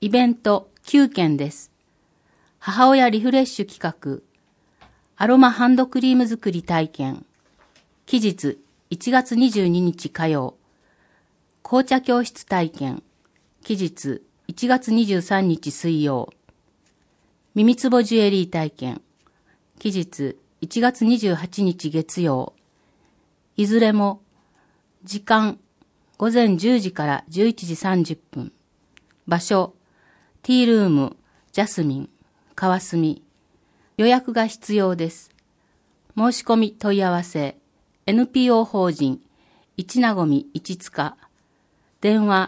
イベント9件です。母親リフレッシュ企画、アロマハンドクリーム作り体験、期日1月22日火曜、紅茶教室体験、期日1月23日水曜、耳つぼジュエリー体験、期日1月28日月曜、いずれも時間午前10時から11時30分、場所ティールームジャスミン川澄、予約が必要です。申し込み問い合わせ NPO 法人一なごみ一塚、電話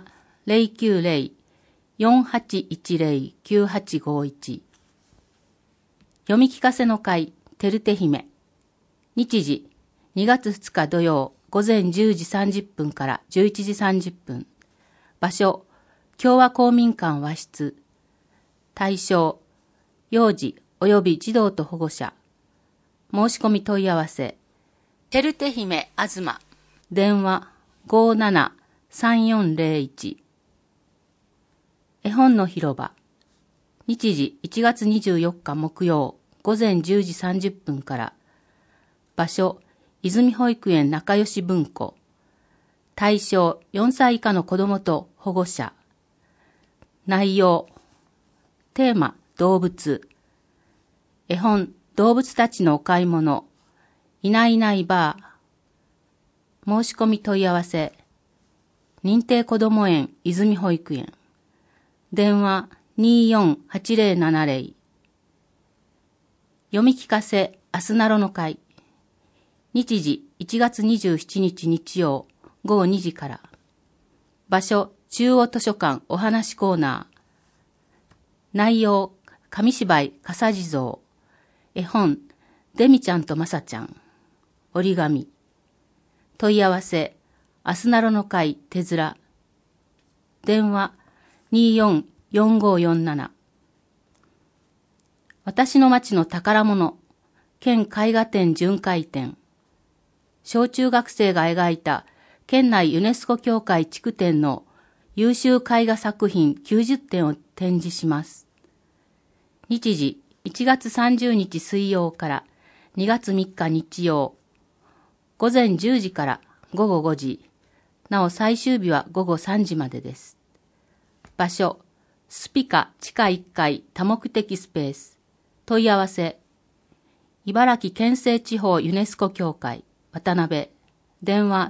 090-4810-9851、読み聞かせの会てるて姫、日時2月2日土曜午前10時30分から11時30分、場所共和公民館和室、対象幼児及び児童と保護者、申し込み問い合わせてるて姫あずま、電話573401、絵本の広場、日時1月24日木曜午前10時30分から、場所泉保育園仲良し文庫、対象4歳以下の子どもと保護者、内容テーマ動物、絵本動物たちのお買い物、いないいないばー、申し込み問い合わせ認定こども園泉保育園、電話248070、読み聞かせあすなろの会、日時1月27日日曜午後2時から、場所中央図書館お話コーナー、内容紙芝居笠地蔵、絵本デミちゃんとマサちゃん、折り紙、問い合わせあすなろの会手面、電話244547、私の町の宝物県絵画展巡回展、小中学生が描いた県内ユネスコ協会地区展の優秀絵画作品90点を展示します。日時1月30日水曜から2月3日日曜、午前10時から午後5時、なお最終日は午後3時までです。場所、スピカ地下1階多目的スペース、問い合わせ、茨城県西地方ユネスコ協会渡辺、電話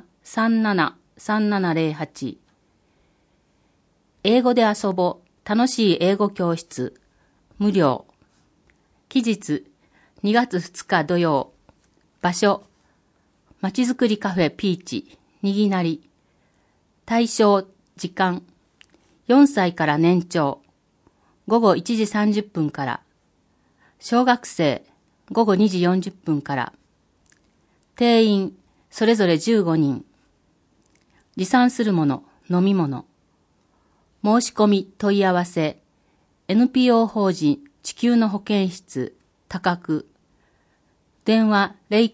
373708、英語で遊ぼう楽しい英語教室無料、期日2月2日土曜、場所まちづくりカフェピーチにぎなり、対象時間4歳から年長、午後1時30分から、小学生午後2時40分から、定員それぞれ15人、持参するもの飲み物、申し込み問い合わせ NPO 法人地球の保健室高久、電話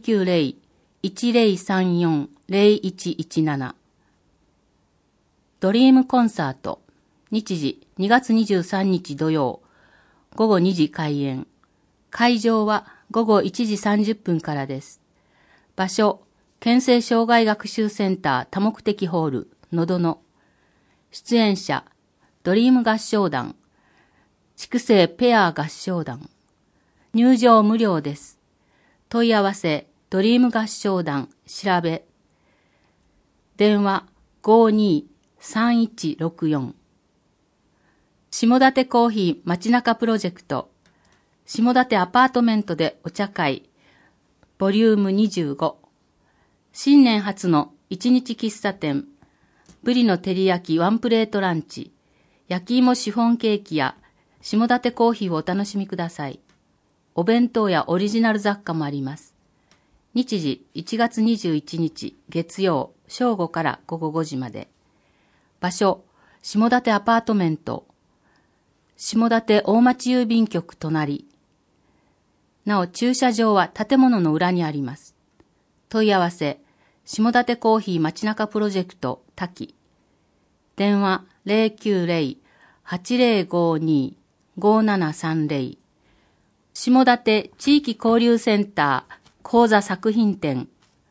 090-1034-0117、ドリームコンサート、日時2月23日土曜午後2時開演、会場は午後1時30分からです。場所県西障害学習センター多目的ホールのどの、出演者ドリーム合唱団、筑西ペア合唱団、入場無料です。問い合わせドリーム合唱団調べ、電話523164、下館コーヒー街中プロジェクト、下館アパートメントでお茶会ボリューム25、新年初の一日喫茶店、ブリの照り焼きワンプレートランチ、焼き芋シフォンケーキや下館コーヒーをお楽しみください。お弁当やオリジナル雑貨もあります。日時1月21日月曜正午から午後5時まで。場所、下館アパートメント、下館大町郵便局隣。なお駐車場は建物の裏にあります。問い合わせ、下館コーヒー街中プロジェクト多岐、電話 8052-5730下館地域交流センター講座作品展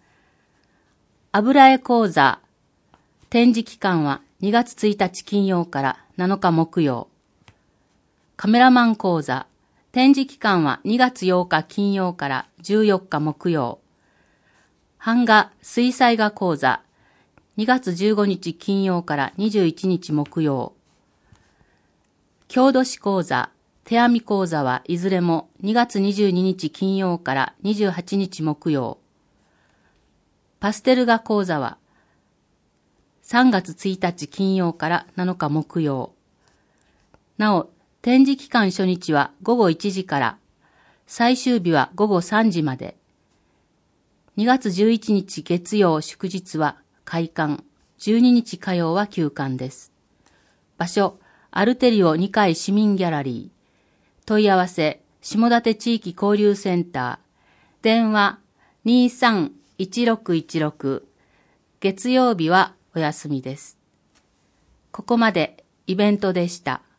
油絵講座展示期間は2月1日金曜から7日木曜。カメラマン講座展示期間は2月8日金曜から14日木曜。版画水彩画講座2月15日金曜から21日木曜。郷土史講座手編み講座はいずれも2月22日金曜から28日木曜。パステル画講座は3月1日金曜から7日木曜。なお、展示期間初日は午後1時から、最終日は午後3時まで。2月11日月曜祝日は開館、12日火曜は休館です。場所、アルテリオ2階市民ギャラリー。問い合わせ、下館地域交流センター。電話、23-1616。月曜日はお休みです。ここまでイベントでした。